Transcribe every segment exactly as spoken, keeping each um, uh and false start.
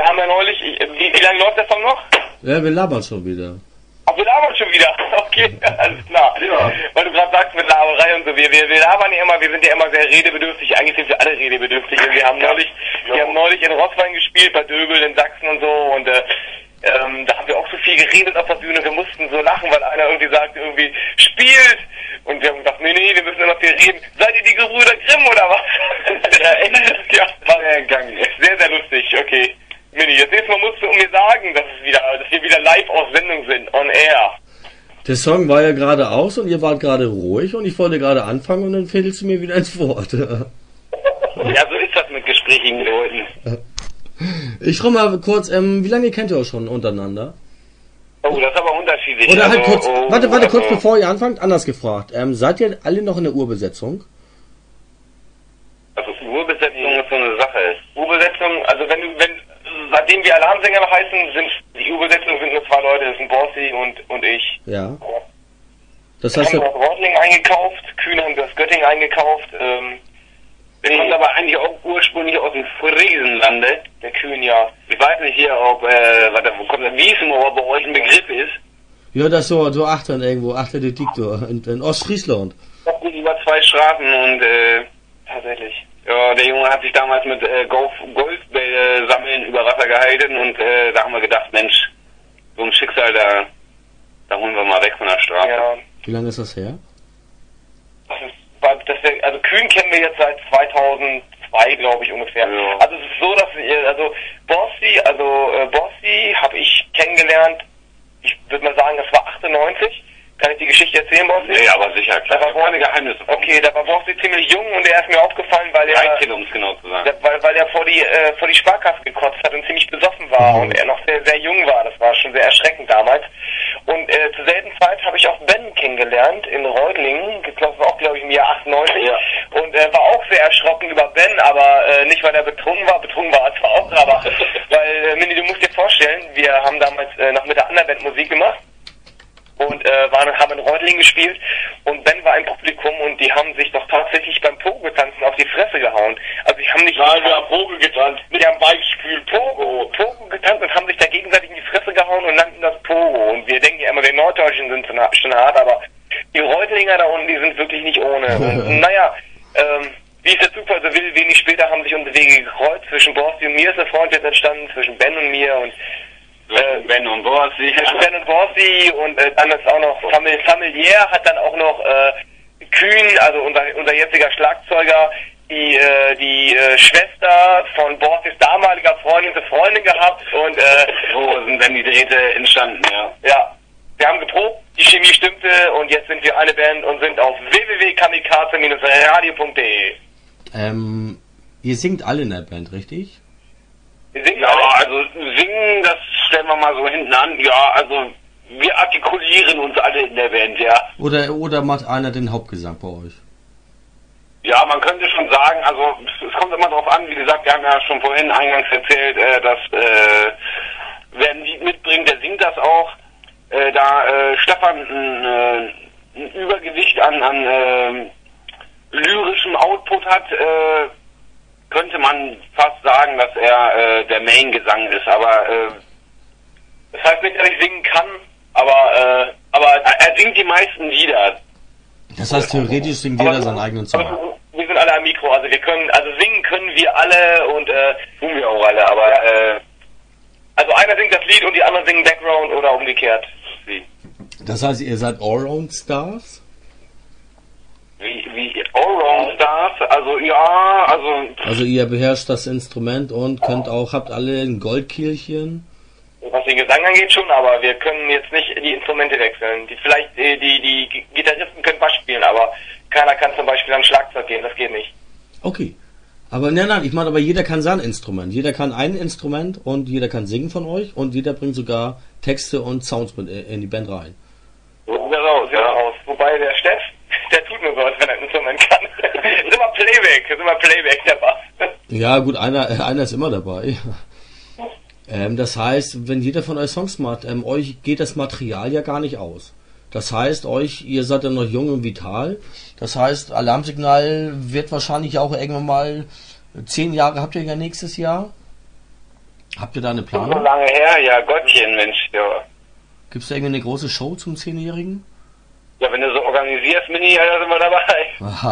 haben ja neulich, wie, wie lange läuft der Song noch? Ja, wir labern schon wieder. Ach, wir labern schon wieder. Okay, alles klar. Ja. Weil du gerade sagst mit Laberei und so, wir, wir, wir labern ja immer, wir sind ja immer sehr redebedürftig, eigentlich sind wir alle redebedürftig. Und wir haben ja. neulich, ja. wir haben neulich in Rosswein gespielt, bei Döbel in Sachsen und so, und äh, ähm, da haben wir auch so viel geredet auf der Bühne, wir mussten so lachen, weil einer irgendwie sagt, irgendwie, spielt! Und wir haben gedacht, nee, nee, wir müssen immer viel reden. Seid ihr die Gebrüder Grimm oder was? Ja, echt? Ja, war sehr Gang. Sehr, sehr lustig, okay. Mini, das nächste Mal musst du mir sagen, dass, es wieder, dass wir wieder live auf Sendung sind, on air. Der Song war ja gerade aus und ihr wart gerade ruhig und ich wollte gerade anfangen und dann fällst du mir wieder ins Wort. Ja, so ist das mit gesprächigen Leuten. Ich frage mal kurz, ähm, wie lange kennt ihr euch schon untereinander? Oh, das ist aber unterschiedlich. Oder halt also, kurz, oh, warte, warte, also, kurz bevor ihr anfangt, anders gefragt. Ähm, seid ihr alle noch in der Urbesetzung? Also Urbesetzung ist so eine Sache. Urbesetzung, also wenn du, wenn, seitdem wir Alarmsänger heißen, sind die Urbesetzung sind nur zwei Leute, das sind Borsi und, und ich. Ja. Das heißt, heißt, wir haben das Reutlingen eingekauft, Kühn haben das Göttingen eingekauft, ähm, der kommt aber eigentlich auch ursprünglich aus dem Friesenlande, der Kühn, ja. Ich weiß nicht hier, ob, äh, warte, wo kommt der Wiesenmoor bei euch ein Begriff ist. Ja, das so, so achtern irgendwo, achter Detektor, in, in Ostfriesland. Das sind über zwei Straßen und, äh, tatsächlich. Ja, der Junge hat sich damals mit, äh, Golf, Golfbälle sammeln über Wasser gehalten und, äh, da haben wir gedacht, Mensch, so ein Schicksal, da, da holen wir mal weg von der Straße. Ja. Wie lange ist das her? Das ist, das, also Kühn kennen wir jetzt seit zweitausendzwei, glaube ich, ungefähr. Ja. Also es ist so, dass wir, also Borsi, also äh, Borsi habe ich kennengelernt, ich würde mal sagen, das war achtundneunzig. Kann ich die Geschichte erzählen, Borsi? Ja, aber sicher, klar. Da war keine Geheimnisse. Okay, da war Borsi ziemlich jung und er ist mir aufgefallen, weil er, dreizehn, um es genau zu sagen. Weil, weil er vor die, äh, vor die Sparkasse gekotzt hat und ziemlich besoffen war, mhm, und er noch sehr, sehr jung war. Das war schon sehr erschreckend damals. Und äh, zur selben Zeit habe ich auch Ben kennengelernt in Reutlingen. Das war auch, glaube ich, im Jahr achtundneunzig. Ja. Und er äh, war auch sehr erschrocken über Ben, aber äh, nicht, weil er betrunken war. Betrunken war er zwar auch, aber weil, äh, Mini, du musst dir vorstellen, wir haben damals äh, noch mit der anderen Band Musik gemacht. Und äh, waren, haben in Reutlingen gespielt und Ben war im Publikum und die haben sich doch tatsächlich beim Pogo-Tanzen auf die Fresse gehauen. Also die haben nicht... Nein, wir haben Pogo getanzt, die haben Weichspül, Pogo, Pogo getanzt und haben sich da gegenseitig in die Fresse gehauen und nannten das Pogo. Und wir denken ja immer, wir Norddeutschen sind schon hart, aber die Reutlinger da unten, die sind wirklich nicht ohne. Und naja, ähm, wie es der Zufall so will, wenig später haben sich unsere Wege gekreuzt. Zwischen Borsi und mir ist eine Freundschaft entstanden, zwischen Ben und mir und Äh, Ben und Borsi. Ben und Borsi und äh, dann ist auch noch famili- familiär hat dann auch noch äh, Kühn, also unser unser jetziger Schlagzeuger, die äh, die äh, Schwester von Borsis damaliger Freundin zur Freundin gehabt und äh, so sind dann die Drähte entstanden, ja. Ja. Wir haben geprobt, die Chemie stimmte und jetzt sind wir eine Band und sind auf w w w punkt kamikaze Bindestrich radio punkt de. Ähm, ihr singt alle in der Band, richtig? Wir singen ja, alle. Also singen, das stellen wir mal so hinten an. Ja, also wir artikulieren uns alle in der Band, ja. Oder oder macht einer den Hauptgesang bei euch? Ja, man könnte schon sagen, also es kommt immer darauf an, wie gesagt, wir haben ja schon vorhin eingangs erzählt, äh, dass äh, wer ein Lied mitbringt, der singt das auch. Äh, da äh, Stefan ein, äh, ein Übergewicht an, an äh, lyrischem Output hat, äh, könnte man fast sagen, dass er äh, der Main-Gesang ist, aber äh, das heißt nicht, dass ich singen kann, aber äh, aber er singt die meisten Lieder. Das heißt, theoretisch singt jeder seinen eigenen Song. Aber wir sind alle am Mikro, also wir können, also singen können wir alle und äh, tun wir auch alle, aber äh, also einer singt das Lied und die anderen singen Background oder umgekehrt. Das heißt, ihr seid Allround-Stars? Wie, wie Allround-Stars? Also ja, also... Also ihr beherrscht das Instrument und könnt auch, habt alle ein Goldkehlchen? Was den Gesang angeht schon, aber wir können jetzt nicht die Instrumente wechseln. Die, vielleicht die, die, die Gitarristen können Bass spielen, aber keiner kann zum Beispiel an Schlagzeug gehen, das geht nicht. Okay. Aber nein, nein, ich meine, aber jeder kann sein Instrument. Jeder kann ein Instrument und jeder kann singen von euch und jeder bringt sogar Texte und Sounds mit in die Band rein. So sieht das aus, ja. Aus. Wobei der Steff, der tut nur so, als wenn er ein Instrument kann. Ist immer Playback, ist immer Playback, der Bass. Ja gut, einer, einer ist immer dabei. Ähm, das heißt, wenn jeder von euch Songs macht, ähm, euch geht das Material ja gar nicht aus. Das heißt, euch, ihr seid ja noch jung und vital. Das heißt, Alarmsignal wird wahrscheinlich auch irgendwann mal, zehn Jahre habt ihr ja nächstes Jahr. Habt ihr da eine So Planung? lange her, ja, Gottchen, Mensch, ja. Gibt's da irgendwie eine große Show zum Zehnjährigen? Ja, wenn du so organisierst, Mini, ja, da sind wir dabei.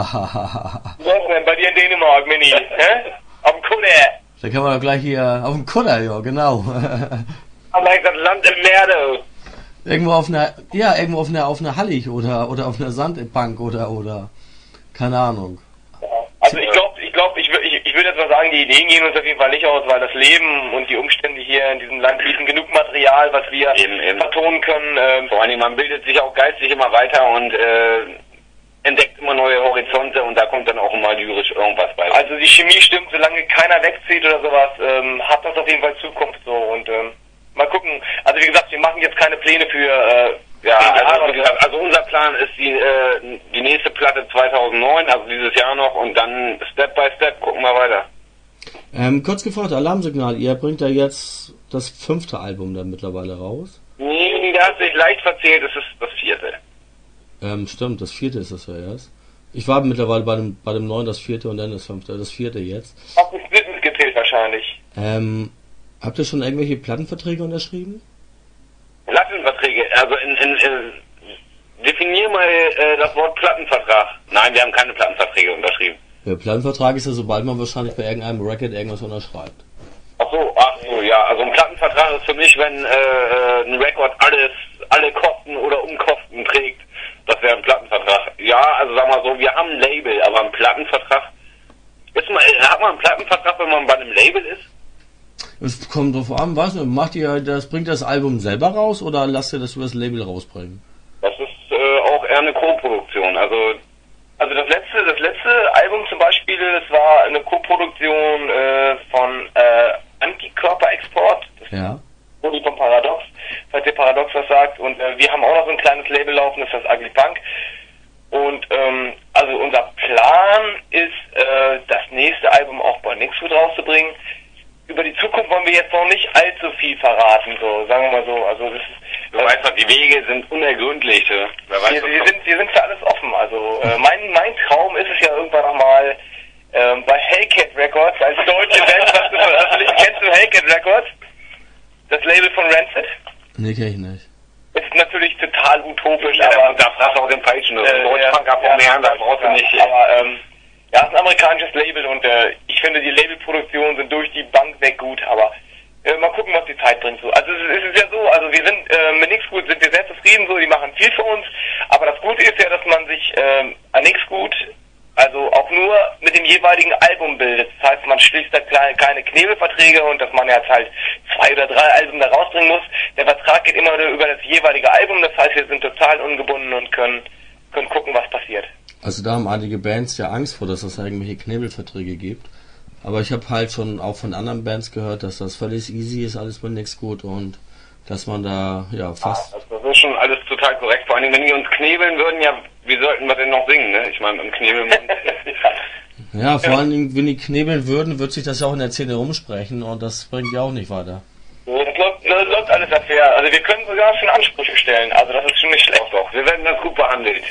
Was denn bei dir in Dänemark, Mini? Hä? Auf dem Kutter. Da kann man doch gleich hier auf dem Kutter, ja, genau. Aber ich das Land im Meer, du. Irgendwo auf einer, ja, irgendwo auf einer, auf einer Hallig oder, oder auf einer Sandbank oder, oder, keine Ahnung. Ja. Also ich glaube, ich glaube, ich würde, ich, ich würde jetzt mal sagen, die Ideen gehen uns auf jeden Fall nicht aus, weil das Leben und die Umstände hier in diesem Land bieten genug Material, was wir eben, eben. vertonen können. Ähm, Vor allem, man bildet sich auch geistig immer weiter und äh, entdeckt immer neue Horizonte und da kommt dann auch immer lyrisch irgendwas bei. Also die Chemie stimmt, solange keiner wegzieht oder sowas, ähm, hat das auf jeden Fall Zukunft so und ähm, mal gucken. Also wie gesagt, wir machen jetzt keine Pläne für äh, ja, also, wie gesagt, also unser Plan ist die äh, die nächste Platte zweitausendneun, also dieses Jahr noch und dann Step by Step gucken wir weiter. Ähm, kurz gefragt, Alarmsignal, ihr bringt ja jetzt das fünfte Album dann mittlerweile raus? Nee, der hat sich leicht verzählt, es ist das vierte. Ähm, stimmt, das vierte ist das ja erst. Ich war mittlerweile bei dem, bei dem neuen das vierte und dann das fünfte, das vierte jetzt. Auf den Splitten gezählt wahrscheinlich. Ähm, habt ihr schon irgendwelche Plattenverträge unterschrieben? Plattenverträge, also in, in, in definier mal äh, das Wort Plattenvertrag. Nein, wir haben keine Plattenverträge unterschrieben. Der Plattenvertrag ist ja, sobald man wahrscheinlich bei irgendeinem Record irgendwas unterschreibt. Ach so, ach so, ja, also ein Plattenvertrag ist für mich, wenn äh, ein Record alles, alle Kosten oder Umkosten trägt. Das wäre ein Plattenvertrag. Ja, also sag mal so, wir haben ein Label, aber ein Plattenvertrag. Ist mal, hat man einen Plattenvertrag, wenn man bei einem Label ist? Es kommt drauf an, was? Macht ihr das, bringt ihr das Album selber raus oder lasst ihr das über das Label rausbringen? Das ist äh, auch eher eine Co-Produktion. Also, also das letzte, das letzte Album zum Beispiel, das war eine Co-Produktion äh, von äh, Antikörperexport. Das ja. Uni von Paradox, falls ihr Paradox was sagt. Und äh, wir haben auch noch so ein kleines Label laufen, das heißt Ugly Punk. Und ähm, also unser Plan ist, äh, das nächste Album auch bei Nixwood rauszubringen. Über die Zukunft wollen wir jetzt noch nicht allzu viel verraten, so sagen wir mal so. Also das ist, du äh, weißt doch, die Wege sind unergründlich. Wer weiß, wir, wir sind, wir sind für alles offen. Also äh, mein mein Traum ist es ja irgendwann nochmal ähm, bei Hellcat Records als deutsche Band, was du veröffentlichen kennst du Hellcat Records? Das Label von Rancid? Nee, kenn ich nicht. Ist natürlich total utopisch, ja, aber da fragst du auch den Falschen. Äh, Deutschpunk ab vom Herrn, da brauchst du nicht. Aber ähm, ja, es ist ein amerikanisches Label und äh, ich finde, die Labelproduktionen sind durch die Bank weg gut, aber äh, mal gucken, was die Zeit bringt. So. Also es, es ist ja so, also wir sind äh, mit Nixwood sind wir sehr zufrieden, so, die machen viel für uns, aber das Gute ist ja, dass man sich äh, an Nixwood also auch nur mit dem jeweiligen Album bildet. Das heißt, man schließt da kleine, keine Knebelverträge und dass man jetzt halt zwei oder drei Alben da rausbringen muss. Der Vertrag geht immer über das jeweilige Album, das heißt, wir sind total ungebunden und können, können gucken, was passiert. Also da haben einige Bands ja Angst vor, dass es irgendwelche Knebelverträge gibt. Aber ich habe halt schon auch von anderen Bands gehört, dass das völlig easy ist, alles mit nichts gut und dass man da ja fast... Ah, also das ist schon alles total korrekt. Vor allem, wenn die uns knebeln würden, ja, wie sollten wir denn noch singen, ne? Ich meine, im Knebelmund. Ja, vor allen Dingen, wenn die knebeln würden, wird sich das ja auch in der Szene rumsprechen und das bringt ja auch nicht weiter. Das läuft, das läuft alles fair. Also wir können sogar schon Ansprüche stellen, also das ist schon nicht schlecht. Doch, doch. Wir werden ganz gut behandelt.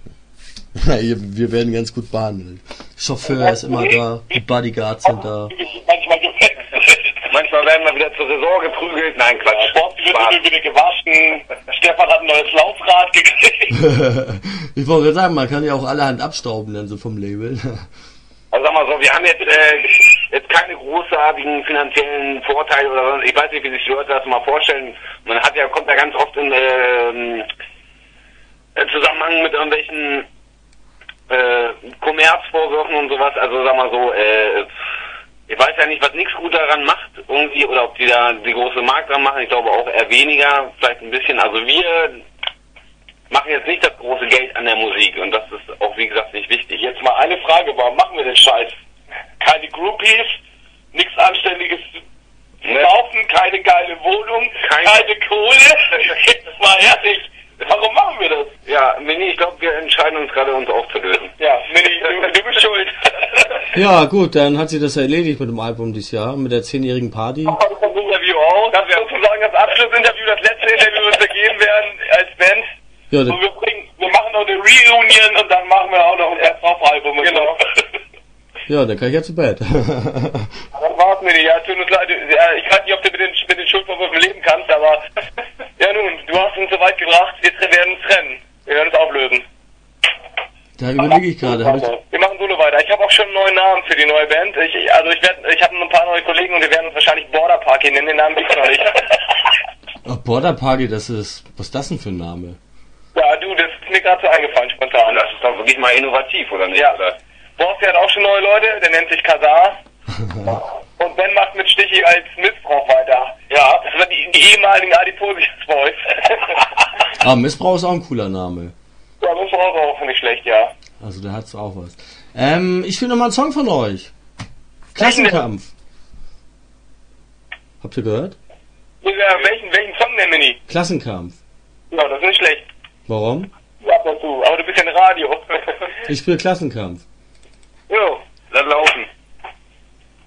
Wir werden ganz gut behandelt. Chauffeur ist immer da, die Bodyguards sind da. Manchmal Manchmal werden wir wieder zur Saison geprügelt. Nein, Quatsch. Ja, Bord wird wieder gewaschen. Stefan hat ein neues Laufrad gekriegt. Ich wollte gerade sagen, man kann ja auch allerhand abstauben dann so vom Label. Also sag mal so, wir haben jetzt, äh, jetzt keine großartigen finanziellen Vorteile oder sonst. Ich weiß nicht, wie sich die Leute das mal vorstellen. Man hat ja, kommt ja ganz oft in äh, Zusammenhang mit irgendwelchen äh, Kommerzvorwürfen und sowas. Also sag mal so, äh, ich weiß ja nicht, was nichts gut daran macht irgendwie oder ob die da die große Markt dran machen. Ich glaube auch eher weniger, vielleicht ein bisschen. Also wir machen jetzt nicht das große Geld an der Musik und das ist auch, wie gesagt, nicht wichtig. Jetzt mal eine Frage, warum machen wir den Scheiß? Keine Groupies, nichts Anständiges ne? Laufen, keine geile Wohnung, keine, keine Kohle. Jetzt mal ehrlich, warum machen wir das? Ja, Mini, ich glaube, wir entscheiden uns gerade, uns aufzulösen. Ja, Mini, du, du bist schuld. Ja, gut, dann hat sie das erledigt mit dem Album dieses Jahr, mit der zehnjährigen Party. Das Interview auch. Das wäre sozusagen das Abschlussinterview, das letzte Interview, das wir geben werden als Band. Ja, und wir, bringen, wir machen noch eine Reunion und dann machen wir auch noch ein Best-of-Album. Genau. Ja, dann kann ich ja zu Bett. war's, Mini. Ja, tut uns leid. Ja, ich weiß nicht, ob du mit den, mit den Schuldvorwürfen leben kannst, aber ja nun, du hast uns so weit gebracht, wir werden es trennen. Wir werden es auflösen. Da überlege ich gerade. Wir machen Solo weiter. Ich habe auch schon einen neuen Namen für die neue Band. Ich, also ich werde, ich habe ein paar neue Kollegen und wir werden uns wahrscheinlich Border Party nennen. Den Namen ich noch nicht. Ach, Border Party, das ist, was ist das denn für ein Name? Ja, du, das ist mir gerade so eingefallen, spontan. Das ist doch wirklich mal innovativ, oder nicht? Ja. Oder? Borsti hat auch schon neue Leute, der nennt sich Kazar. Und Ben macht mit Stichi als Missbrauch weiter. Ja, das sind die, die ehemaligen Adipositas Boys. Ah, Missbrauch ist auch ein cooler Name. Ja, Missbrauch ist auch nicht schlecht, ja. Also da hat's auch was. Ähm, ich will noch mal einen Song von euch. Klassenkampf. Habt ihr gehört? Ja, welchen, welchen Song denn, Mini? Klassenkampf. Ja, das ist nicht schlecht. Warum? Ja, dazu. Aber du bist ja ein Radio. Ich spiele Klassenkampf. Jo, lass laufen.